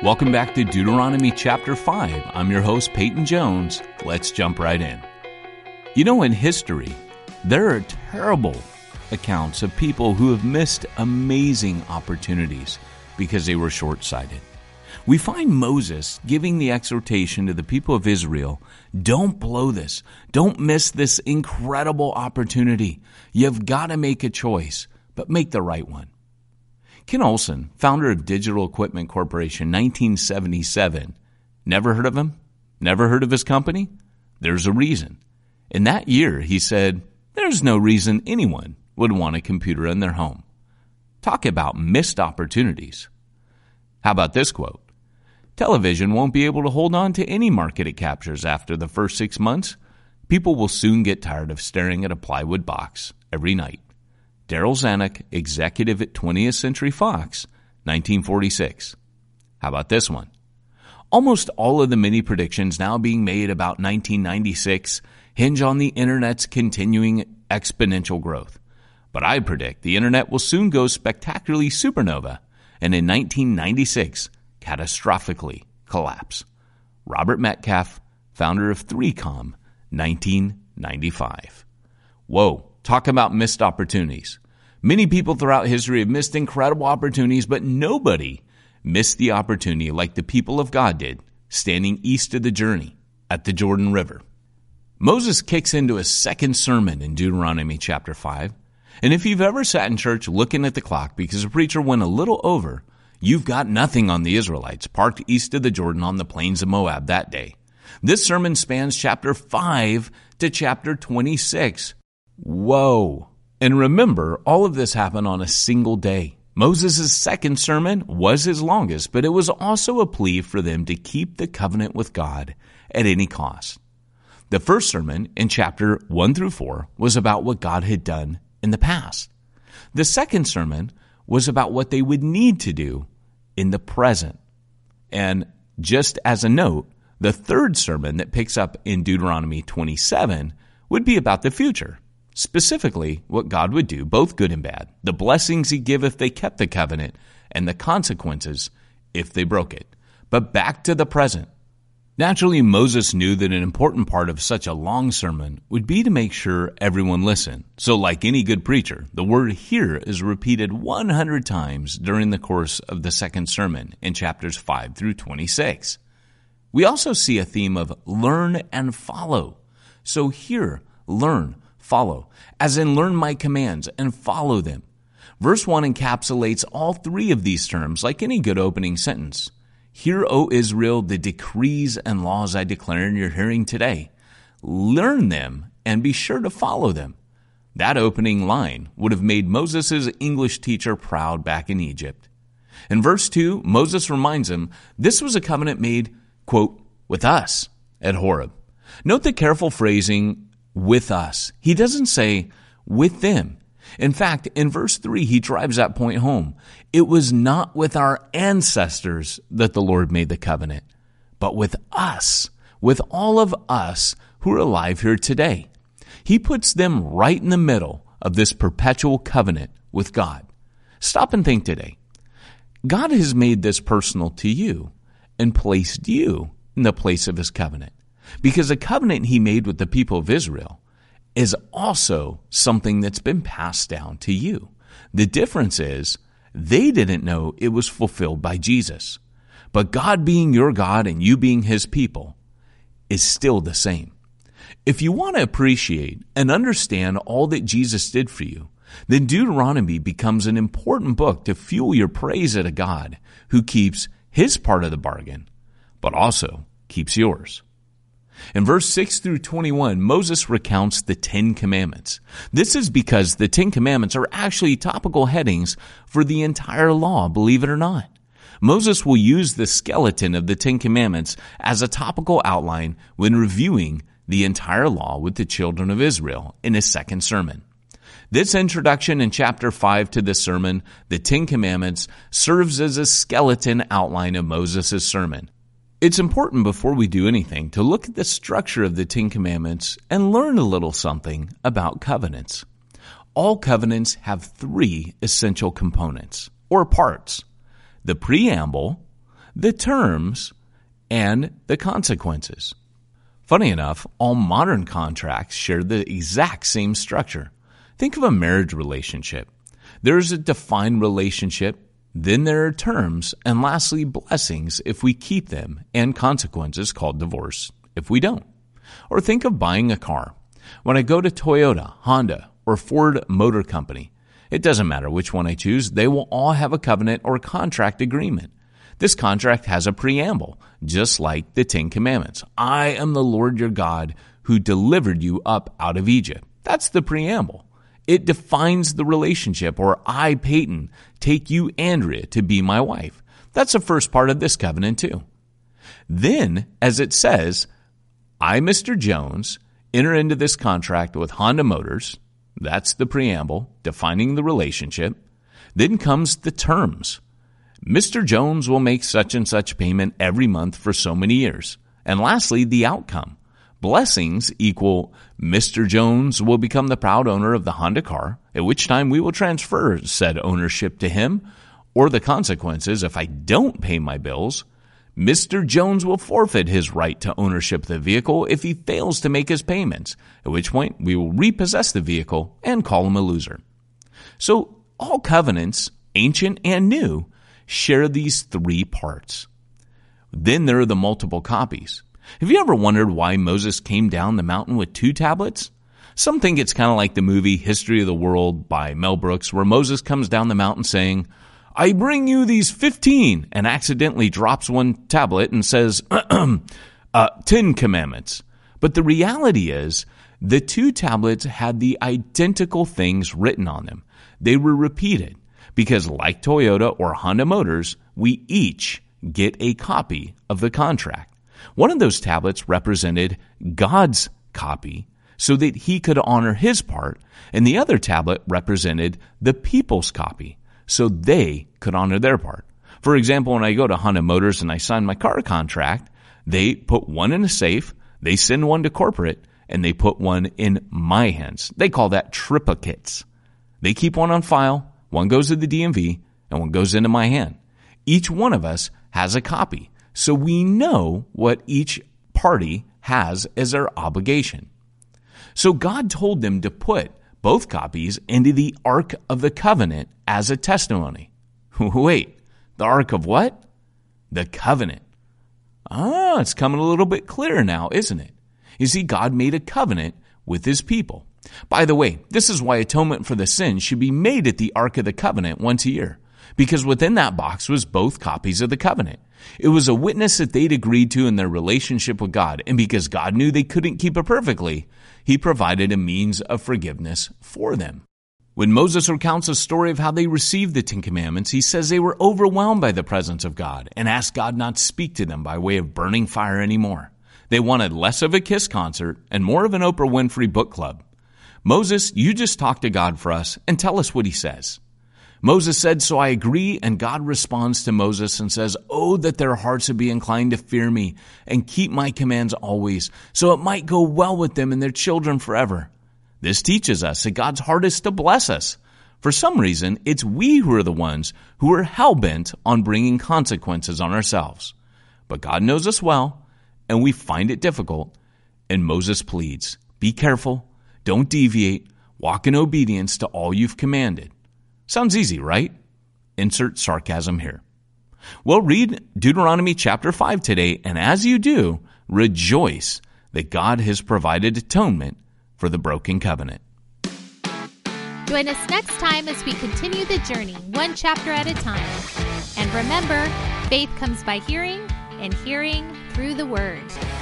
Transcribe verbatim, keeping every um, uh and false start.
Welcome back to Deuteronomy chapter five. I'm your host, Peyton Jones. Let's jump right in. You know, in history, there are terrible accounts of people who have missed amazing opportunities because they were short-sighted. We find Moses giving the exhortation to the people of Israel, don't blow this. Don't miss this incredible opportunity. You've got to make a choice, but make the right one. Ken Olsen, founder of Digital Equipment Corporation, nineteen seventy-seven. Never heard of him? Never heard of his company? There's a reason. In that year, he said, there's no reason anyone would want a computer in their home. Talk about missed opportunities. How about this quote? Television won't be able to hold on to any market it captures after the first six months. People will soon get tired of staring at a plywood box every night. Daryl Zanuck, executive at twentieth Century Fox, nineteen forty-six. How about this one? Almost all of the many predictions now being made about nineteen ninety-six hinge on the Internet's continuing exponential growth. But I predict the Internet will soon go spectacularly supernova, and in nineteen ninety-six, catastrophically collapse. Robert Metcalf, founder of three com, nineteen ninety-five. Whoa, talk about missed opportunities. Many people throughout history have missed incredible opportunities, but nobody missed the opportunity like the people of God did, standing east of the journey at the Jordan River. Moses kicks into his second sermon in Deuteronomy chapter five, and if you've ever sat in church looking at the clock because a preacher went a little over, you've got nothing on the Israelites parked east of the Jordan on the plains of Moab that day. This sermon spans chapter five to chapter twenty-six. Whoa. And remember, all of this happened on a single day. Moses' second sermon was his longest, but it was also a plea for them to keep the covenant with God at any cost. The first sermon in chapter one through four was about what God had done in the past. The second sermon was about what they would need to do in the present. And just as a note, the third sermon that picks up in Deuteronomy twenty-seven would be about the future. Specifically, what God would do, both good and bad, the blessings he'd give if they kept the covenant, and the consequences if they broke it. But back to the present. Naturally, Moses knew that an important part of such a long sermon would be to make sure everyone listened. So like any good preacher, the word "hear" is repeated one hundred times during the course of the second sermon in chapters five through twenty-six. We also see a theme of learn and follow. So hear, learn, follow, as in learn my commands and follow them. Verse one encapsulates all three of these terms like any good opening sentence. Hear, O Israel, the decrees and laws I declare in your hearing today. Learn them and be sure to follow them. That opening line would have made Moses' English teacher proud back in Egypt. In verse two, Moses reminds him this was a covenant made, quote, with us at Horeb. Note the careful phrasing, with us. He doesn't say with them. In fact, in verse three, he drives that point home. It was not with our ancestors that the Lord made the covenant, but with us, with all of us who are alive here today. He puts them right in the middle of this perpetual covenant with God. Stop and think today. God has made this personal to you and placed you in the place of his covenant. Because the covenant he made with the people of Israel is also something that's been passed down to you. The difference is they didn't know it was fulfilled by Jesus. But God being your God and you being his people is still the same. If you want to appreciate and understand all that Jesus did for you, then Deuteronomy becomes an important book to fuel your praise at a God who keeps his part of the bargain, but also keeps yours. In verse six through twenty-one, Moses recounts the Ten Commandments. This is because the Ten Commandments are actually topical headings for the entire law, believe it or not. Moses will use the skeleton of the Ten Commandments as a topical outline when reviewing the entire law with the children of Israel in his second sermon. This introduction in chapter five to the sermon, the Ten Commandments, serves as a skeleton outline of Moses' sermon. It's important before we do anything to look at the structure of the Ten Commandments and learn a little something about covenants. All covenants have three essential components, or parts: the preamble, the terms, and the consequences. Funny enough, all modern contracts share the exact same structure. Think of a marriage relationship. There is a defined relationship, then there are terms, and lastly, blessings if we keep them, and consequences called divorce if we don't. Or think of buying a car. When I go to Toyota, Honda, or Ford Motor Company, it doesn't matter which one I choose, they will all have a covenant or contract agreement. This contract has a preamble, just like the Ten Commandments. I am the Lord your God who delivered you up out of Egypt. That's the preamble. It defines the relationship, or I, Peyton, take you, Andrea, to be my wife. That's the first part of this covenant too. Then, as it says, I, Mister Jones, enter into this contract with Honda Motors. That's the preamble, defining the relationship. Then comes the terms. Mister Jones will make such and such payment every month for so many years. And lastly, the outcome. Blessings equal Mister Jones will become the proud owner of the Honda car, at which time we will transfer said ownership to him, or the consequences if I don't pay my bills. Mister Jones will forfeit his right to ownership of the vehicle if he fails to make his payments, at which point we will repossess the vehicle and call him a loser. So all covenants, ancient and new, share these three parts. Then there are the multiple copies. Have you ever wondered why Moses came down the mountain with two tablets? Some think it's kind of like the movie History of the World by Mel Brooks, where Moses comes down the mountain saying, I bring you these fifteen, and accidentally drops one tablet and says, uh, Ten Commandments. But the reality is, the two tablets had the identical things written on them. They were repeated. Because like Toyota or Honda Motors, we each get a copy of the contract. One of those tablets represented God's copy so that he could honor his part, and the other tablet represented the people's copy so they could honor their part. For example, when I go to Honda Motors and I sign my car contract, they put one in a safe, they send one to corporate, and they put one in my hands. They call that triplicates. They keep one on file. One goes to the D M V, and one goes into my hand. Each one of us has a copy, so we know what each party has as their obligation. So God told them to put both copies into the Ark of the Covenant as a testimony. Wait, the Ark of what? The Covenant. Ah, it's coming a little bit clearer now, isn't it? You see, God made a covenant with his people. By the way, this is why atonement for the sin should be made at the Ark of the Covenant once a year, because within that box was both copies of the covenant. It was a witness that they'd agreed to in their relationship with God, and because God knew they couldn't keep it perfectly, he provided a means of forgiveness for them. When Moses recounts a story of how they received the Ten Commandments, he says they were overwhelmed by the presence of God and asked God not to speak to them by way of burning fire anymore. They wanted less of a Kiss concert and more of an Oprah Winfrey book club. Moses, you just talk to God for us and tell us what he says. Moses said, so I agree, and God responds to Moses and says, oh, that their hearts would be inclined to fear me and keep my commands always, so it might go well with them and their children forever. This teaches us that God's heart is to bless us. For some reason, it's we who are the ones who are hell-bent on bringing consequences on ourselves. But God knows us well, and we find it difficult, and Moses pleads, be careful. Don't deviate. Walk in obedience to all you've commanded. Sounds easy, right? Insert sarcasm here. Well, read Deuteronomy chapter five today, and as you do, rejoice that God has provided atonement for the broken covenant. Join us next time as we continue the journey, one chapter at a time. And remember, faith comes by hearing, and hearing through the Word.